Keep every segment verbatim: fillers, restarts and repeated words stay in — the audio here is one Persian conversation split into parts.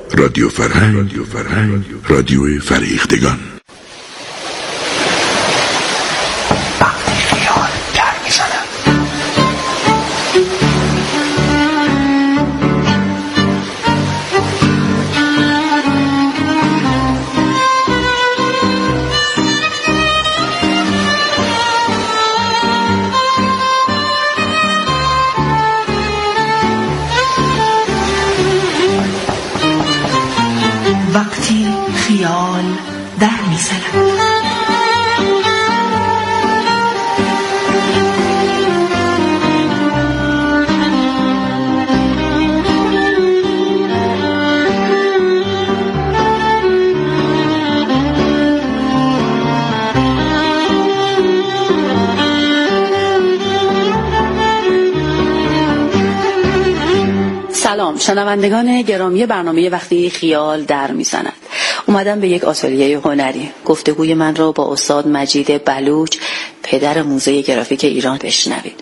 رادیو فرهنگ، رادیو فرهنگ، رادیو فریختگان. وقتی خیال در میزنم وقتی خیال در میزنم سلام شنوندگان گرامی برنامه وقتی خیال در میزند. اومدم به یک آتلیه هنری. گفتگوی من را با استاد مجید بلوچ، پدر موزه گرافیک ایران، بشنوید.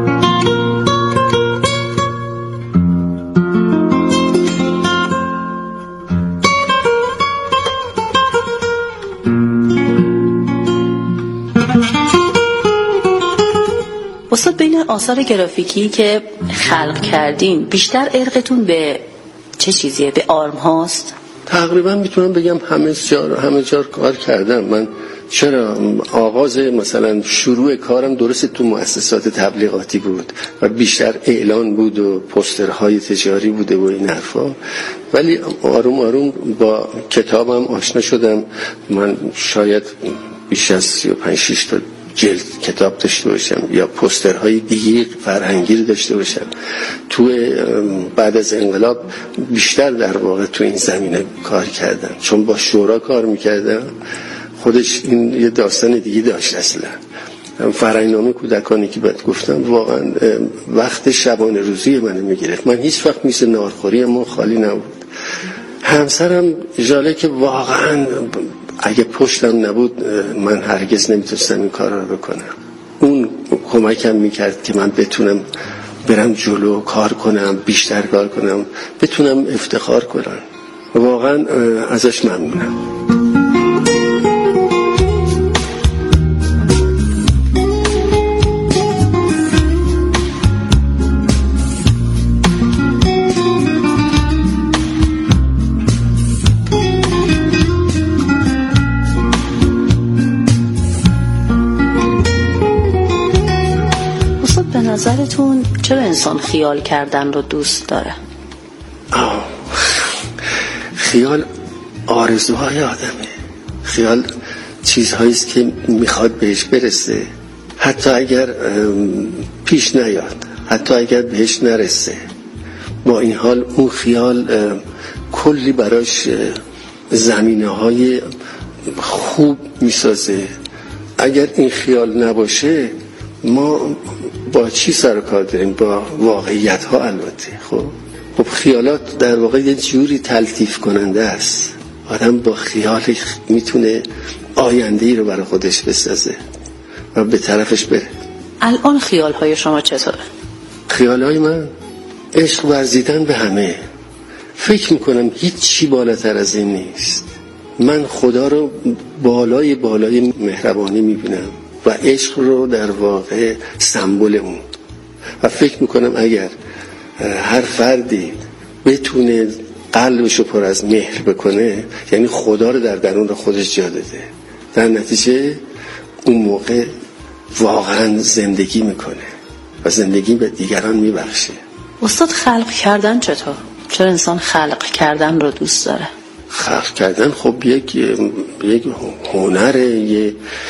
استاد، بین آثار گرافیکی که خلق کردین بیشتر ارقتون به چه چیزیه؟ به آرم هاست؟ تقریبا میتونم بگم همه جا همه جا کار کردم. من چرا آغاز مثلا شروع کارم درست تو مؤسسات تبلیغاتی بود و بیشتر اعلان بود و پوسترهای تجاری بوده و این حرفا، ولی آروم آروم با کتابم آشنا شدم. من شاید بیش از سی و پنج شش تا جلد کتاب داشته باشم یا پوسترهای دیگه فرهنگی داشته باشم. تو بعد از انقلاب بیشتر در واقع تو این زمینه کار کردم، چون با شورا کار میکردم. خودش این یه داستان دیگه داشت. اصلا فرهنگنامه کودکانی که بعد گفتم واقعا وقت شبانه روزی منو میگرفت. من هیچ وقت مثل نارخوری من خالی نبود. همسرم جاله که واقعا اگه پشتم نبود من هرگز نمیتونستم این کار رو بکنم. اون کمکم میکرد که من بتونم برم جلو، کار کنم، بیشتر کار کنم، بتونم افتخار کنم. واقعا ازش ممنونم. نظرتون چرا انسان خیال کردن رو دوست داره؟ آه. خیال آرزوهای آدمه. خیال چیزهاییست که میخواد بهش برسه، حتی اگر پیش نیاد، حتی اگر بهش نرسه. با این حال اون خیال کلی براش زمینه های خوب میسازه. اگر این خیال نباشه ما با چی سر کار داریم؟ با واقعیت ها. البته خب خب خیالات در واقع یه جوری تلطیف کننده است. آدم با خیال میتونه آینده‌ای رو برای خودش بسازه و به طرفش بره. الان خیال های شما چطوره؟ خیال های من عشق ورزیدن به همه. فکر میکنم هیچ چی بالاتر از این نیست. من خدا رو بالای بالای مهربانی میبینم و عشق رو در واقع سمبل اون. و فکر میکنم اگر هر فردی بتونه قلبشو پر از مهر بکنه، یعنی خدا رو در درون خودش جا داده، در نتیجه اون موقع واقعا زندگی میکنه و زندگی به دیگران میبخشه. استاد، خلق کردن چطور؟ چرا انسان خلق کردن رو دوست داره؟ خلق کردن خب یک یک هنره. یه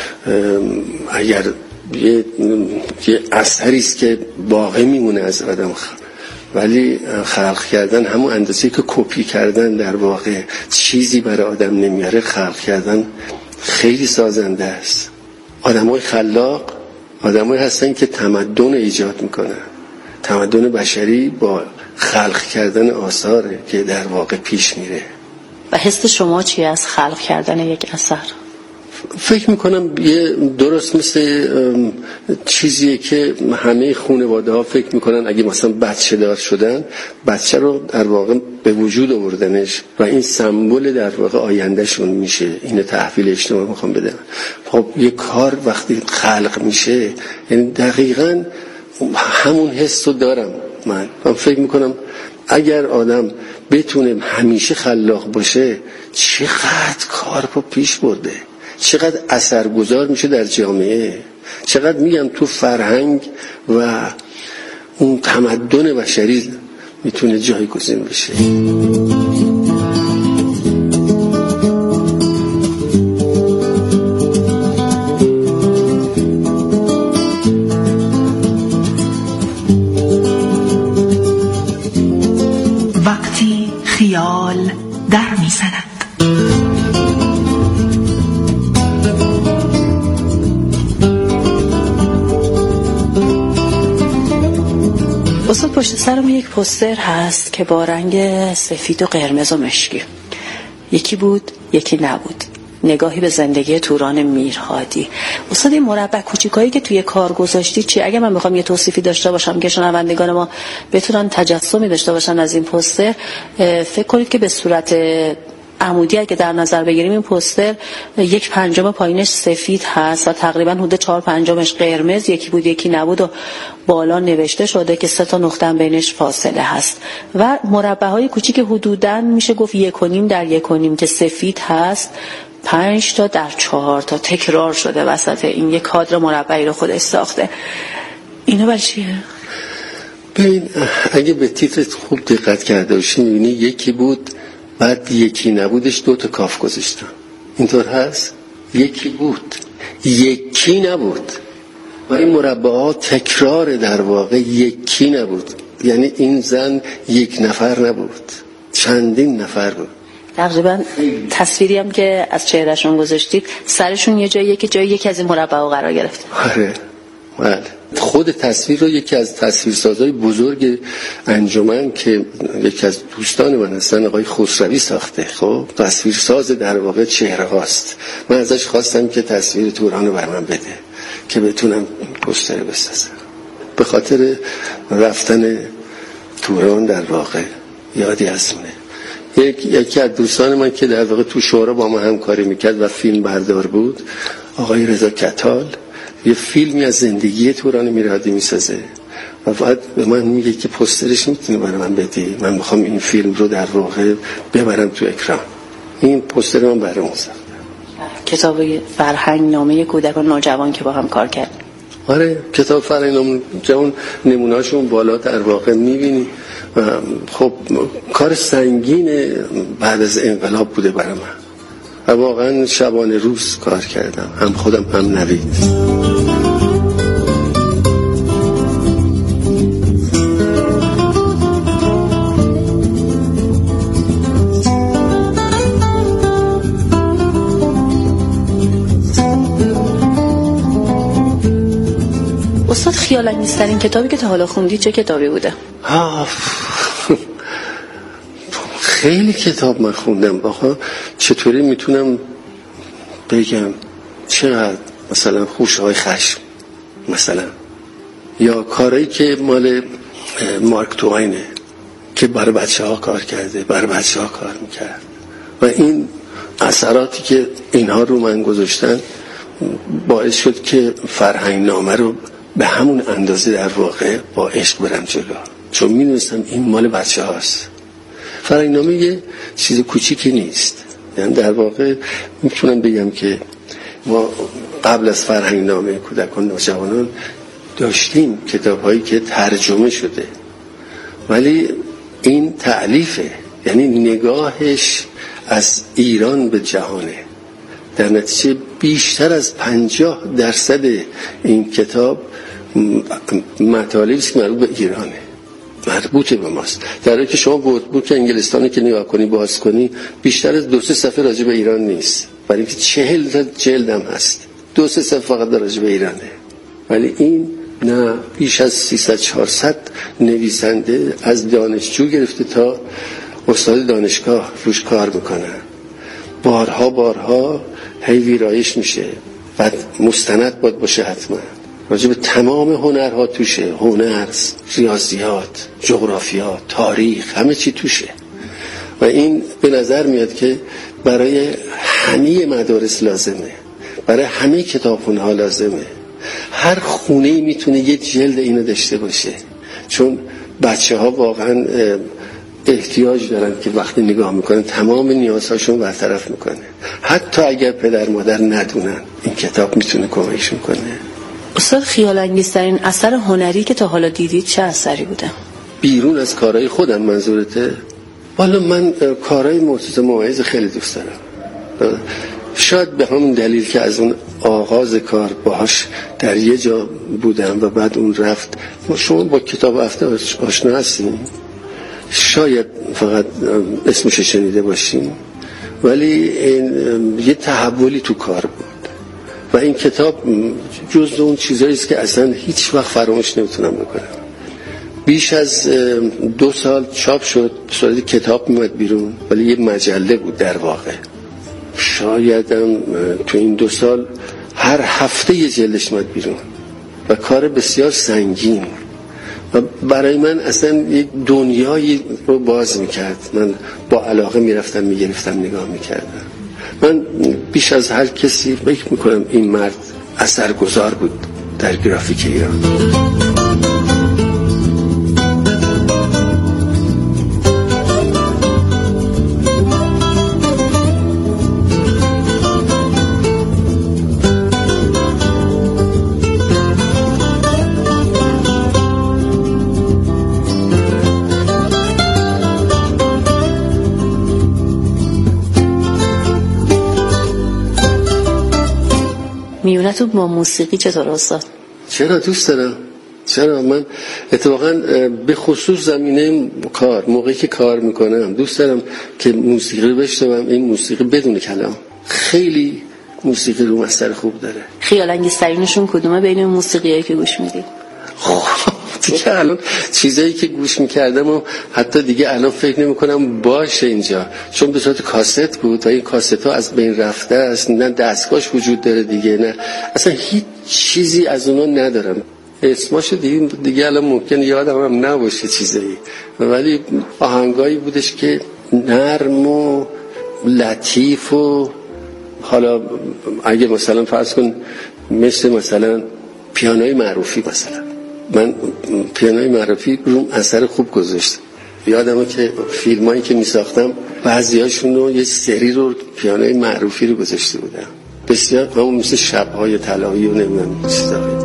اگر یه, یه اثری است که باقی میمونه از آدم، ولی خلق کردن همون اندازه که کپی کردن در واقع چیزی برای آدم نمیاره. خلق کردن خیلی سازنده است. آدمای خلاق آدمایی هستن که تمدن ایجاد میکنن. تمدن بشری با خلق کردن آثاره که در واقع پیش میره. و حس شما چی از خلق کردن یک اثر؟ فکر میکنم یه درست مثل چیزیه که همه خانواده ها فکر میکنن اگه مثلا بچه دار شدن، بچه رو در واقع به وجود آوردنش و این سمبل در واقع آیندهشون میشه. اینو تحویل اجتماع میخوام بدم. خب یه کار وقتی خلق میشه، یعنی دقیقاً همون حس رو دارم من. من فکر میکنم اگر آدم بتونه همیشه خلاق باشه، چقدر کار رو پیش برده، چقدر اثرگذار میشه در جامعه، چقدر میگم تو فرهنگ و اون تمدن بشری میتونه جایگزین بشه. وقتی خیال در میزند. استاد پشت سرم یک پوستر هست که با رنگ سفید و قرمز و مشکی، یکی بود یکی نبود، نگاهی به زندگی توران میرهادی. استاد این مربع کوچیکایی که توی کار گذاشتی چی؟ اگه من بخوام یه توصیفی داشته باشم که شنوندگان ما بتونن تجسمی داشته باشن از این پوستر، فکر کنید که به صورت عمودی اگه در نظر بگیریم این پوستر یک پنجم پایینش سفید هست و تقریبا حدود چهار پنجمش قرمز، یکی بود یکی نبود و بالا نوشته شده که سه تا نقطه بینش فاصله هست و مربع‌های کوچیک حدوداً میشه گفت یک و نیم در یک و نیم که سفید هست، پنج تا در چهار تا تکرار شده وسط این یک کادر مربعی رو خودش ساخته. اینو برای چیه؟ ببین اگه به تیتر خوب دقت کرده باشی می‌بینی یکی بود بعد یکی نبودش دو تا کاف گذاشتم. اینطور هست؟ یکی بود یکی نبود و این مربع ها تکرار در واقع یکی نبود، یعنی این زن یک نفر نبود، چندین نفر بود. تقریبا تصویری هم که از چهرهشون گذاشتید سرشون یه جایی که جایی یکی از این مربع ها قرار گرفت. آره بله. خود تصویر رو یکی از تصویرسازهای بزرگ انجمن که یکی از دوستان من هستن آقای خسروی ساخته. خب تصویرساز در واقع چهره هاست. من ازش خواستم که تصویر توران رو بر من بده که بتونم پوستر بسازم. به خاطر رفتن توران در واقع یادی از اونه. یک یکی از دوستان من که در واقع تو شورا با ما همکاری میکرد و فیلم بردار بود، آقای رضا کتال، یه فیلمی از زندگی توران میرهادی میسازه و بعد به من میگه که پوسترش میتونی برای من بدی، من میخوام این فیلم رو در واقع ببرم تو اکران. این پوستر من برای اون ساختم. کتاب فرهنگ نامه کودکان نوجوان که با هم کار کرد. آره کتاب فرهنگ نامه جوان نمونه‌هاشون بالا در واقع میبینی. خب کار سنگین بعد از انقلاب بوده برای من و واقعا شبانه روز کار کردم، هم خودم هم نوید. استاد خیال‌انگیزترین کتابی که تا حالا خوندی چه کتابی بوده؟ خیلی کتاب من خوندم. آخه چطوری میتونم بگم چقدر مثلا خوشهای خشم مثلا، یا کارهایی که مال مارک توینه که برای بچه ها کار کرده، برای بچه ها کار میکرد و این اثراتی که اینها رو من گذاشتن باعث شد که فرهنگ نامه رو به همون اندازه در واقع با عشق برم جلو، چون میدونستم این مال بچه هاست. فرهنگ نامه یه چیز کوچیکی نیست، یعنی در واقع میتونم بگم که ما قبل از فرهنگ نامه کودکان نوجوانان داشتیم کتاب هایی که ترجمه شده، ولی این تألیفه، یعنی نگاهش از ایران به جهانه. در نتیجه بیشتر از پنجاه درصد این کتاب مطالبی است که مربوط به ایرانه، مربوط به ماست. در حالی که شما ورد انگلستانی که نگاه کنی باز کنی بیشتر از دو سه صفحه راجع به ایران نیست، ولی که چهل جلد هم هست، دو سه صفحه فقط راجع به ایرانه. ولی این نه، بیش از سیصد چهارصد نویسنده از دانشجو گرفته تا استاد دانشگاه روش کار میکنن بارها بارها هی ویرایش میشه. بعد مستند باید باشه حتما، راجع به تمام هنرها توشه، هنر، ریاضیات، جغرافیا، تاریخ، همه چی توشه. و این به نظر میاد که برای همه مدارس لازمه، برای همه کتابخونه ها لازمه. هر خونه میتونه یه جلد اینو داشته باشه، چون بچه ها واقعا احتیاج دارن که وقتی نگاه میکنن تمام نیازهاشون برطرف میکنه. حتی اگر پدر مادر ندونن این کتاب میتونه کمکشون کنه. استاد، خیال انگیزترین اثر هنری که تا حالا دیدید چه اثری بوده؟ بیرون از کارهای خودم منظورته؟ والا من کارهای مرتضی مواعظ خیلی دوست دارم. شاید به همون دلیل که از اون آغاز کار باهاش در یه جا بودم و بعد اون رفت. شما با کتاب هفته آشنا هستین؟ شاید فقط اسمش شنیده باشین، ولی این یه تحولی تو کار بود و این کتاب جزء اون چیزایی است که اصلا هیچ وقت فراموش نمیتونم بکنم. بیش از دو سال چاپ شد، به صورت کتاب میاد بیرون، ولی یه مجله بود در واقع. شایدم تو این دو سال هر هفته یه جلدش میاد بیرون و کار بسیار سنگین و برای من اصلا یک دنیایی رو باز میکرد. من با علاقه میرفتم میگرفتم نگاه میکردم. من بیش از هر کسی فکر میکنم این مرد اثرگذار بود در گرافیک ایران. میونتون با موسیقی چطور استاد؟ چرا دوست دارم. چرا من اتفاقا به خصوص زمینه کار، موقعی که کار میکنم دوست دارم که موسیقی رو بشنوم. این موسیقی بدون کلام خیلی موسیقی رو مستر خوب داره. خیال انگیزترینشون کدومه بین موسیقیایی که گوش میدید؟ دیگه الان چیزایی که گوش میکردم و حتی دیگه الان فکر نمیکنم باشه اینجا، چون به صورت کاست بود و این کاست ها از بین رفته است. نه دستگاهش وجود داره دیگه، نه اصلا هیچ چیزی از اونا ندارم. اسماش دیگه دیگه الان ممکن یادم هم نباشه چیزایی، ولی آهنگایی بودش که نرم و لطیف و حالا اگه مثلا فرض کن مثل مثلا پیانوی معروفی، مثلا من پیانوی معروفی رو اثر خوب گذاشت. یادمه که فیلمایی که می ساختم بعضیاشون رو یه سری رو پیانوی معروفی رو گذاشته بودم. بسیار همون مثل شب‌های طلایی و نمیدونم چیزایی.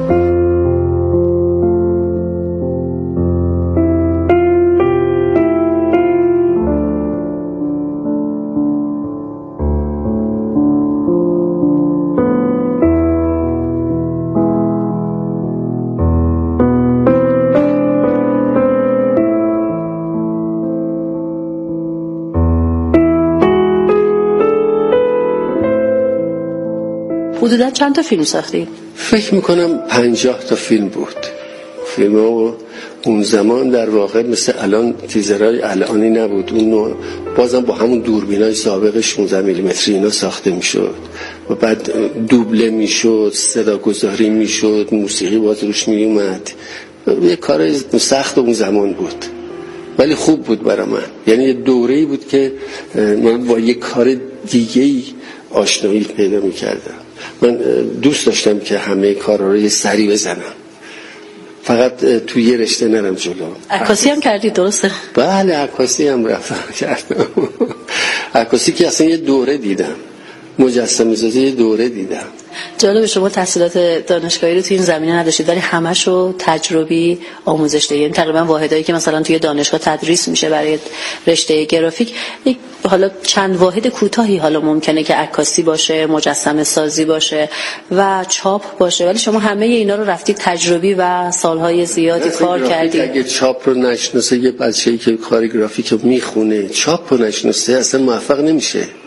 حدوداً چند تا فیلم ساختید؟ فکر میکنم پنجاه تا فیلم بود. فیلم ها اون زمان در واقع مثل الان تیزرهای الانی نبود. اون بازم با همون دوربینای سابق شانزده میلیمتری اینا ساخته میشد و بعد دوبله میشد، صدا گذاری میشد، موسیقی باز روش میومد. یه کار سخت اون زمان بود ولی خوب بود برای من. یعنی یه دوره‌ای بود که من با یه کار دیگه‌ای آشنایی پیدا میکردم. من دوست داشتم که همه کارا رو یه سری بزنم، فقط توی یه رشته نرم جلو. عکاسی هم کردید درسته؟ بله عکاسی هم رفتم کردم. عکاسی که اصلا یه دوره دیدم، مجسمه سازی یه دوره دیدم. جالب، شما تحصیلات دانشگاهی رو توی این زمینه نداشتید ولی همشو تجربی آموزش دادید. یعنی تقریبا واحدایی که مثلا توی دانشگاه تدریس میشه برای رشته گرافیک، حالا چند واحد کوتاهی حالا ممکنه که عکاسی باشه، مجسمه سازی باشه و چاپ باشه، ولی شما همه اینا رو رفتید تجربی و سالهای زیادی کار کردید. اگه چاپ رو نشناسه یه بچه‌ای که کار گرافیک میخونه چاپ رو نشناسه اصلا موفق نمیشه.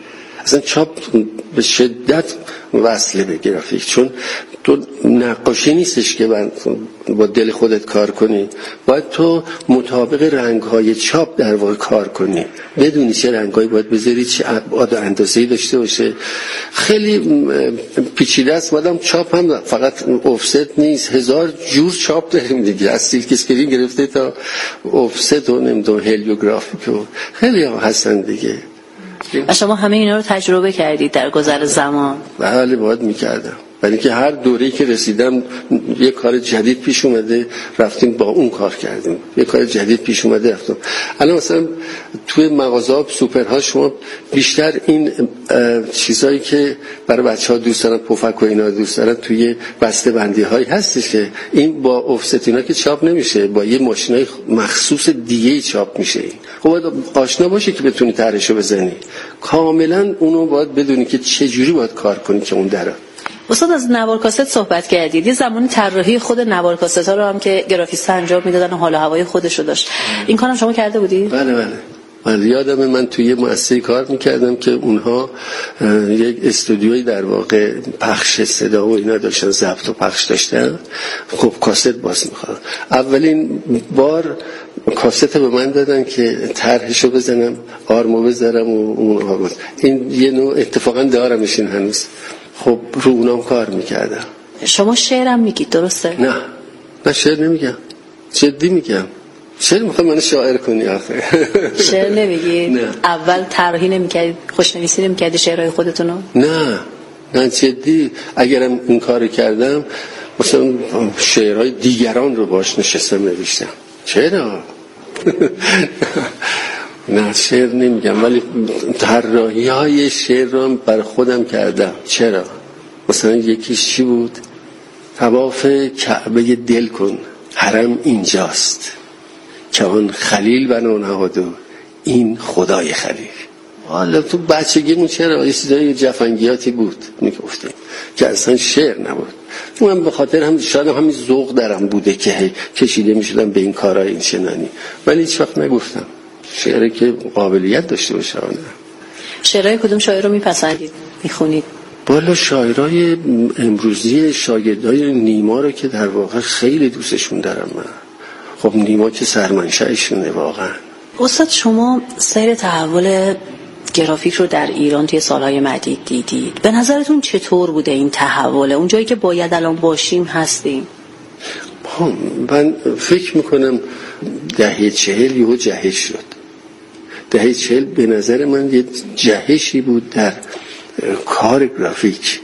اصلا چاپ به شدت وصله به گرافیک، چون تو نقاشی نیستش که با دل خودت کار کنی، باید تو مطابق رنگ‌های چاپ در واقع کار کنی، بدونی چه رنگ‌هایی باید بذاری، چه ابعاد و اندازه‌ای داشته باشه. خیلی پیچیده است. بعدم چاپ هم فقط افست نیست، هزار جور چاپ داریم دیگه، از سیلک اسکرین گرفته تا افست و نمیدونم هلیوگرافیک و خیلی ها هستن دیگه. و شما همه اینا رو تجربه کردید در گذر زمان؟ بله باید میکردم، برای اینکه هر دوره‌ای که رسیدم یه کار جدید پیش اومده رفتیم با اون کار کردیم، یه کار جدید پیش اومده رفتم. الان مثلا توی مغازه‌ها سوپرها شما بیشتر این چیزایی که برای بچه‌ها دوست دارن، پفک و اینا دوست دارن، توی بسته بندی هایی هستش که این با افست اینا که چاپ نمیشه، با یه ماشینای مخصوص دیگه چاپ میشه. خب باید آشنا باشی که بتونی طرحشو بزنی، کاملا اونو باید بدونی که چه جوری باید کار کنی که اون درا. استاد از نوار کاست صحبت کردید، یه زمانی طراحی خود نوار کاست ها رو هم که گرافیست انجام میدادن و حال و هوای خودش رو داشت، این کارم شما کرده بودید؟ بله بله من یادم من توی یه مؤسسه کار میکردم که اونها یک استودیوی در واقع پخش صدا و اینا داشتن، ضبط و پخش داشتن. خب کاست باز میخواد، اولین بار کاست به من دادن که طرحشو بزنم، آرمو بذارم و اون آواز. این یه نوع اتفاقا دارمش این هنوز. خب رو اونام کار میکردم. شما شعرم میگید درسته؟ نه من شعر نمیگم، جدی میگم. شعر میخوام منو شاعر کنی آخه؟ شعر نمیگی؟ نه. اول طراحی نمیکردید، خوشنویسی نمیکردید شعرهای خودتونو؟ نه نه جدی. اگرم این کارو کردم مثلا شعرهای دیگران رو باش نشستم نوشتم. چرا؟ نه شعر نمیگم، ولی طراحی های شعر رو بر خودم کردم. چرا؟ مثلا یکیش چی بود؟ طواف کعبه دل کن، حرم اینجاست، که آن خلیل بنا نهاد و این خدای خلیل. حالا تو بچگیمون چرا یه چیزای جفنگیاتی بود میگفتیم که اصلا شعر نبود. من به خاطر هم شاید همین ذوق درم بوده که کشیده میشدم به این کارهای این چنانی، ولی هیچ وقت نگفتم شعری که قابلیت داشته باشه. نه. شعرهای کدوم شاعر رو میپسندید میخونید؟ بالا شاعرای امروزی، شاگردای نیما رو که در واقع خیلی دوستشون دارم من. خب نیما که سرمنشأشونه واقعا. استاد شما سیر تحول گرافیک رو در ایران توی سالهای مدید دیدید، به نظرتون چطور بوده این تحول؟ اون جایی که باید الان باشیم هستیم؟ من فکر میکنم دهه چهل یهو جهش شد. دهه چهل به نظر من یه جهشی بود در کار گرافیک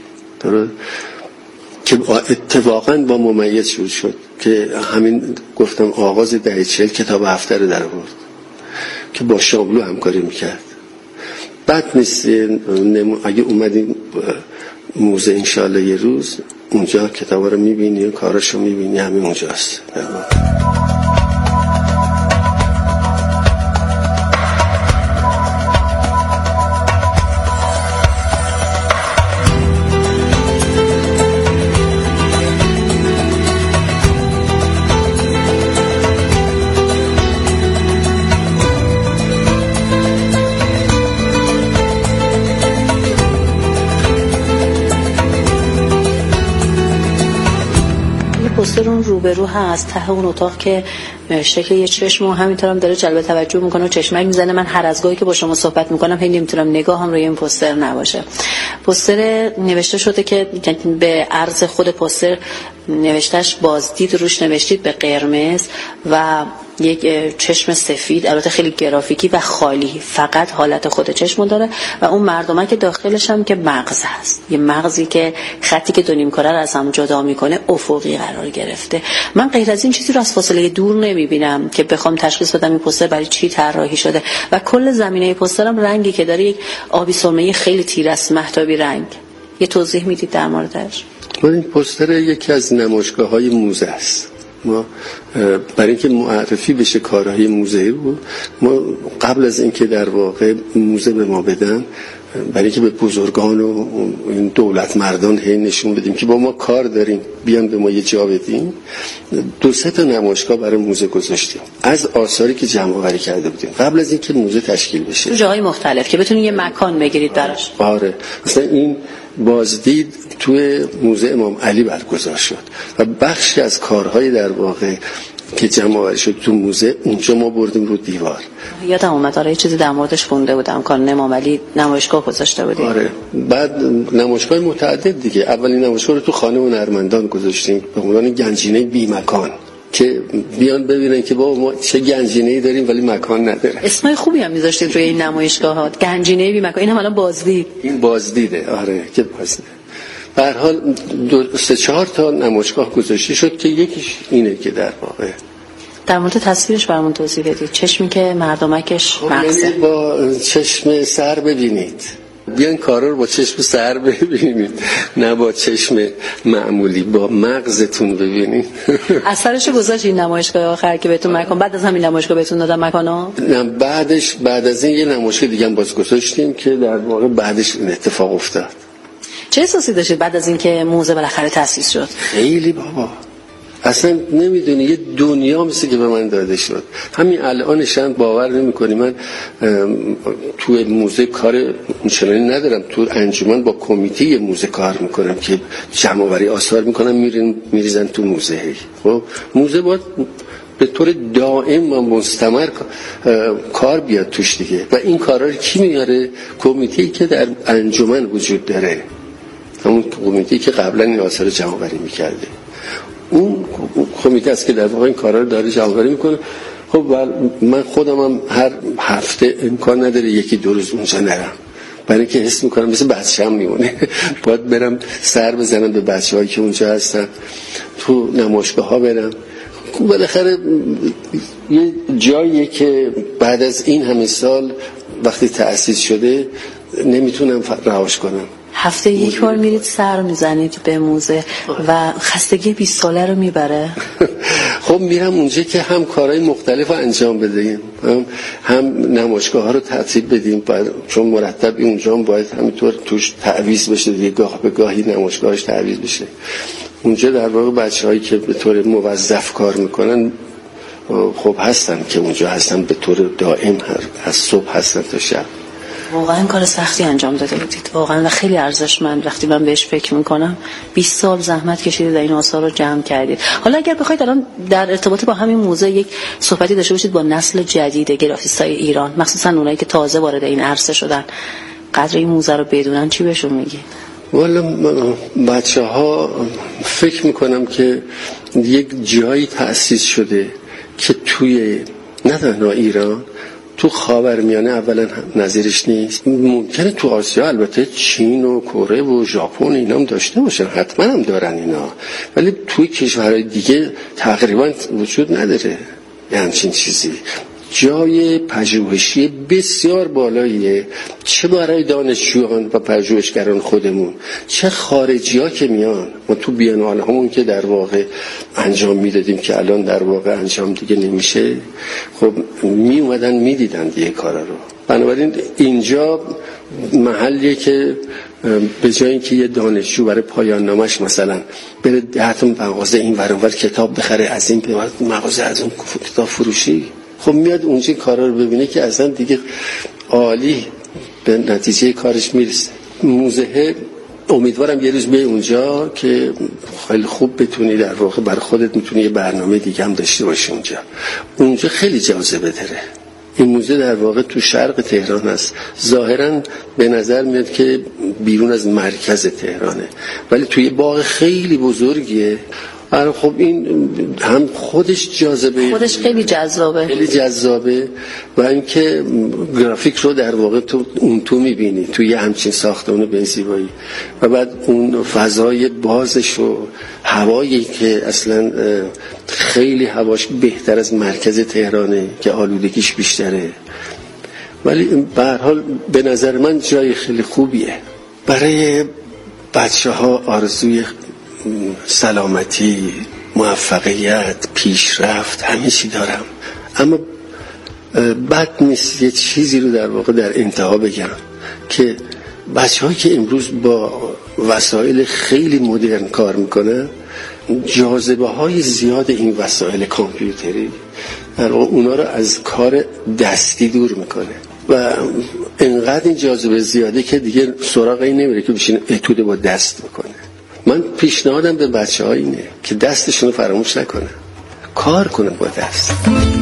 که اتفاقا با ممیز شروع شد که همین گفتم آغاز دهه چهل کتاب هفته رو در آورد که با شاملو همکاری میکرد. بد نیست اگه اومدیم موزه انشالله یه روز اونجا کتابا رو میبینی، کاراشو میبینی، همین اونجاست. پوستر اون روبرو هست ته اون اتاق که شکل یه چشم و همینطور هم داره جلب توجه میکنه و چشمک میزنه. من هر از گاهی که با شما صحبت میکنم هی نمیتونم نگاهم روی این پوستر نباشه. پوستر نوشته شده که به عرض خود پوستر نوشتهش بازدید، روش نوشتید به قرمز و یک چشم سفید، البته خیلی گرافیکی و خالی، فقط حالت خود چشم داره و اون مردمه که داخلش هم که مغز هست، یه مغزی که خطی که دو نیم کره رو از هم جدا میکنه افقی قرار گرفته. من غیر از این چیزی رو از فاصله دور نمیبینم که بخوام تشخیص بدم این پوستر برای چی طراحی شده و کل زمینه پوسترم رنگی که داره یک آبی سرمه‌ای خیلی تیرست، مهتابی رنگ. یه توضیح میدید در موردش؟ این پوستر یکی از نمایشگاه‌های موزه است. ما برای اینکه معرفی بشه کارهای موزه رو، ما قبل از اینکه در واقع موزه به ما بدن برای که به بزرگان و این دولت مردان هی نشون بدیم که با ما کار داریم، بیان به ما یه جا بدیم. دو سه تا نمایشگاه برای موزه گذاشتیم از آثاری که جمع آوری کرده بودیم قبل از اینکه موزه تشکیل بشه، تو جاهای مختلف که بتونید یه مکان بگیرید براش. آره، مثلا این بازدید توی موزه امام علی برگزار شد و بخشی از کارهای در واقع که جمع آوری شد تو موزه اونجا ما بردیم رو دیوار. یادم اومد آره یه چیزی در موردش خونده بودم، کار امام علی نمایشگاه گذاشته بودیم. آره، بعد نمایشگاه متعدد دیگه. اولین نمایشگاه رو تو خانه هنرمندان گذاشتیم به عنوان گنجینه بی مکان که بیان ببینن که با ما چه گنجینه‌ای داریم ولی مکان نداره. اسمای خوبی هم می‌ذاشتید روی این نمایشگاهات، گنجینه بی مکان. این هم الان بازدید. این بازدیده، آره که بازدید. به هر حال دو سه چهار تا نمایشگاه گذاشته شد که یکیش اینه که در واقع در مورد تصویرش برامون توضیح بدید. چشمی که مردمکش مغزه. یعنی با چشم سر ببینید، بیان کارا رو با چشم سر ببینید، نه با چشم معمولی، با مغزتون ببینید. اثرش گذاشت این نمایشگاه آخر که بهتون مکان، بعد از همین نمایشگاه بهتون دادن مکانا؟ نه، بعدش بعد از این یه نمایشگاه دیگه هم باز گذاشتیم که در واقع بعدش این اتفاق افتاد. چه احساسی داشتید بعد از اینکه موزه بالاخره تأسیس شد؟ خیلی بابا، اصلا نمیدونی یه دنیا مثل که به من داده شد. همین الانشان باور نمیکنی من توی موزه کار اونچنانی ندارم، تو انجمن با کمیته موزه کار میکنم که جمع آوری آثار میکنم میرین میریزن تو موزه. خب موزه باید به طور دائم و مستمر کار بیاد توش دیگه، و این کارا رو کی میاره؟ کمیته‌ای که در انجمن وجود داره، همون کمیته‌ای که قبلا این آثار جمع آوری میکرده. اون کمیته است که در واقع این کارا رو داره جمع آوری میکنه. خب من خودم هم هر هفته امکان نداره یکی دو روز اونجا نرم، برای اینکه حس میکنم مثل بچه‌ام میمونه. باید برم سر بزنم به بچه‌هایی که اونجا هستن، تو نمایشگاه‌ها برم. خب بالاخره یه جاییه که بعد از این همه سال وقتی تأسیس شده نمیتونم رهاش کنم. هفته یک بار میرید سر میزنید به موزه و خستگی بیست ساله رو میبره؟ خب میرم اونجا که هم کارهای مختلف رو انجام بدیم، هم, هم نمایشگاه ها رو ترتیب بدیم، چون مرتب اونجا هم باید همینطور توش تعویض بشه دیگه، گاه به گاهی نمایشگاهش تعویض بشه. اونجا در واقع بچه هایی که به طور موظف کار میکنن خب هستن که اونجا هستن به طور دائم، از صبح هستن تا شب. واقعا کار سختی انجام داده بودید واقعا و خیلی ارزشمند. وقتی من بهش فکر میکنم بیست سال زحمت کشیدید و این آثار رو جمع کردید. حالا اگر بخواید الان در ارتباط با همین موزه یک صحبتی داشته باشید با نسل جدید گرافیستای ایران، مخصوصا اونایی که تازه وارد این عرصه شدن، قدر این موزه رو بدونن، چی بهشون میگید؟ والا بچه ها فکر میکنم که یک جایی تأسیس شده که توی نه تنها ایران، تو خاورمیانه اولا نظیرش نیست. ممکنه تو آسیا البته چین و کره و ژاپن اینا هم داشته باشن، حتما هم دارن اینا، ولی توی کشورهای دیگه تقریبا وجود نداره یه همچین چیزی. جای پژوهشی بسیار بالاییه، چه برای دانشجویان و پژوهشگران خودمون، چه خارجی ها که میان. ما تو بیانال همون که در واقع انجام میدادیم که الان در واقع انجام دیگه نمیشه، خب می اومدن میدیدن دیگه کارا رو. بنابراین اینجا محلیه که به جای اینکه یه دانشجو برای پایان نامش مثلا بره ده تا مغازه این ور اون ور کتاب بخره، از این به مغازه از اون کتاب فروشی، خب میاد اونجا کارا رو ببینه که اصلا دیگه عالی به نتیجه کارش میرسه. موزه امیدوارم یه روز بیای اونجا که خیلی خوب بتونی در واقع برای خودت میتونی یه برنامه دیگه هم داشته باشی اونجا. اونجا خیلی جاذبه داره. این موزه در واقع تو شرق تهران است. ظاهرا به نظر میاد که بیرون از مرکز تهرانه، ولی توی باغ خیلی بزرگیه. آره خب این هم خودش جاذبه، خودش خیلی جذابه خیلی جذابه و اینکه گرافیک رو در واقع تو اون تو میبینی توی همچین ساختمان به زیبایی، و بعد اون فضای بازش و هوایی که اصلا خیلی هواش بهتر از مرکز تهرانه که آلودگیش بیشتره، ولی به هر حال به نظر من جای خیلی خوبیه. برای بچه ها آرزوی سلامتی، موفقیت، پیشرفت همه چی دارم، اما بد نیست یه چیزی رو در واقع در انتها بگم که بچه‌هایی که امروز با وسایل خیلی مدرن کار میکنن، جاذبه های زیاد این وسایل کامپیوتری در واقع اونا رو از کار دستی دور میکنه و انقدر این جاذبه زیاده که دیگه سراغ این نمیره که بشین اتود با دست بکنه. من پیشنهادم به بچه‌ها اینه که دستشون رو فراموش نکنن، کار کنن با دست.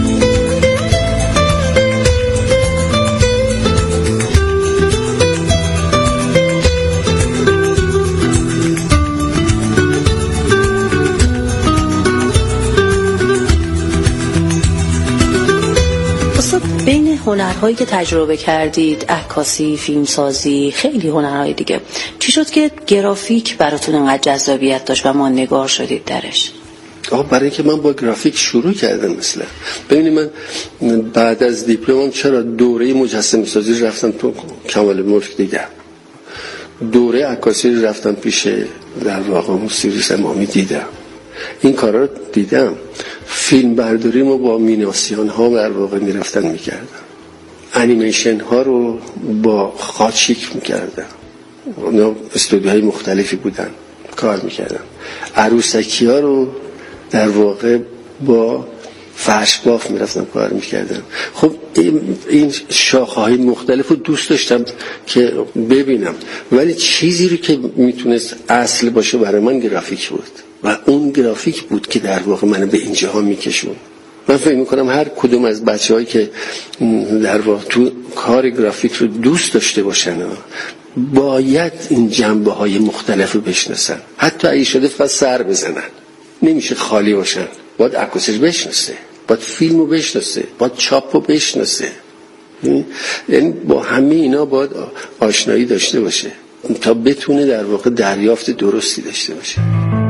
بین هنرهایی که تجربه کردید، عکاسی، فیلمسازی، خیلی هنرهای دیگه، چی شد که گرافیک براتون انقدر جذابیت داشت و ما نگار شدید درش؟ آه برای اینکه من با گرافیک شروع کردم. مثلا ببینید من بعد از دیپلمم چرا دوره مجسمه سازی رفتم تو کمال ملک دیدم، دوره عکاسی رفتم پیش در واقع موسیقی امامی دیدم، این کارا رو دیدم. فیلم برداری ما با میناسیان ها در واقع میرفتن میکردم، انیمیشن ها رو با خاچیک میکردم، اونا استودیوهای مختلفی بودن کار میکردم. عروسکی ها رو در واقع با فرش باف میرفتم کار میکردم. خب این شاخه های مختلف رو دوست داشتم که ببینم، ولی چیزی رو که میتونست اصل باشه برای من گرافیک بود و اون گرافیک بود که در واقع منو به اینجاها میکشون. من فکر میکنم هر کدوم از بچه‌هایی که در واقع تو کار گرافیک رو دوست داشته باشن باید این جنبه های مختلف رو بشناسن، حتی اگه شده فقط سر بزنن، نمیشه خالی باشن. باید عکاسی رو بشناسه، باید فیلم رو بشناسه، باید چاپ رو بشناسه، یعنی با همه اینا باید آشنایی داشته باشه تا بتونه در واقع دریافت درستی داشته باشه.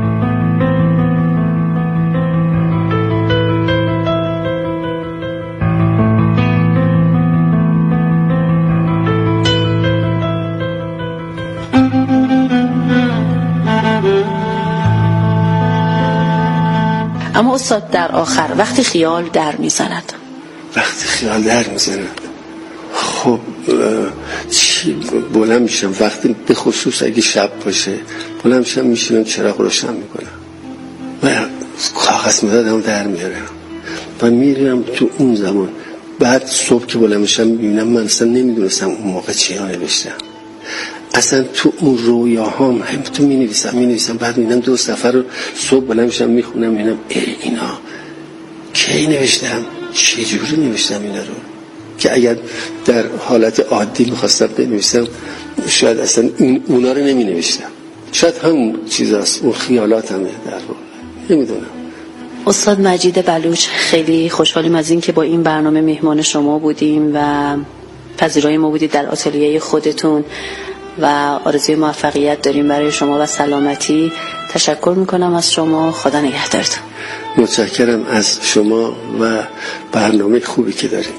اما استاد در آخر وقتی خیال در میزند وقتی خیال در میزند خب چی بلند میشم، وقتی به خصوص اگه شب باشه بلند میشم میشینم چراغ روشن میکنم و کاغذ مدادم در میارم و میرم تو اون زمان. بعد صبح که بلند میشم میبینم من اصلا نمیدونستم اون موقع چی ها نوشتم، اصلا تو اون رویاهام هم تو می نویسم می نویسم بعد میبینم دو صفحه رو صبح بلند میشم میخونم میبینم اینا کی نوشتم، چه جوری نوشتم اینا رو، که اگر در حالت عادی میخواستم بنویسم شاید اصلا این اونا رو نمی نوشتم، شاید همون چیزاست، اون خیالات همه در واقع نمیدونم. استاد مجید بلوچ، خیلی خوشحالیم از این که با این برنامه مهمان شما بودیم و پذیرای ما بودید در آتلیه خودتون و آرزوی موفقیت داریم برای شما و سلامتی. تشکر میکنم از شما، خدا نگهدارتون. متشکرم از شما و برنامه خوبی که داریم.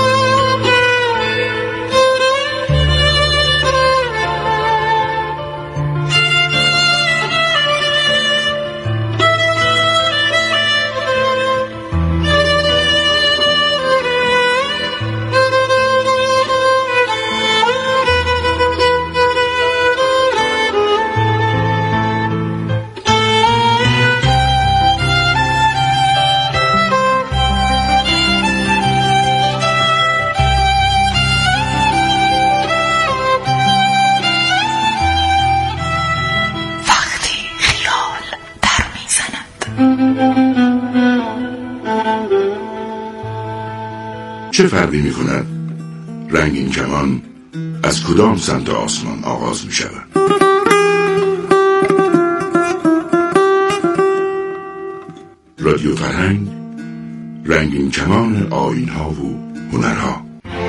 چه فرقی می کند رنگین کمان از کدام سمت آسمان آغاز می شود؟ رادیو فرهنگ، رنگین کمان آیین ها و هنرها.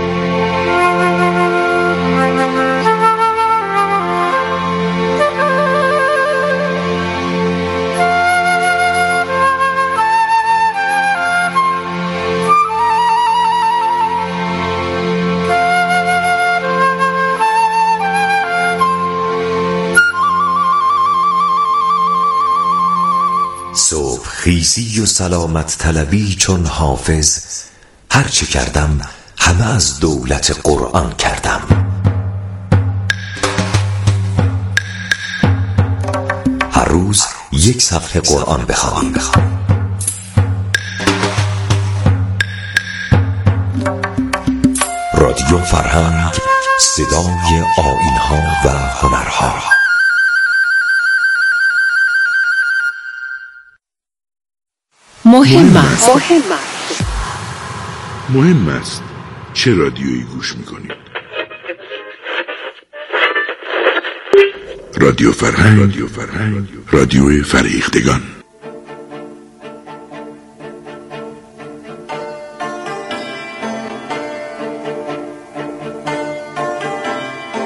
خیزی و سلامت طلبی چون حافظ، هرچه کردم همه از دولت قرآن کردم. یک صفحه قرآن بخوانیم. رادیو فرهنگ، صدای آیین‌ها و هنرها. مهم است. مهم است چه رادیویی گوش میکنید. رادیو فرهنگ، رادیو فرهنگ، رادیو فریختگان.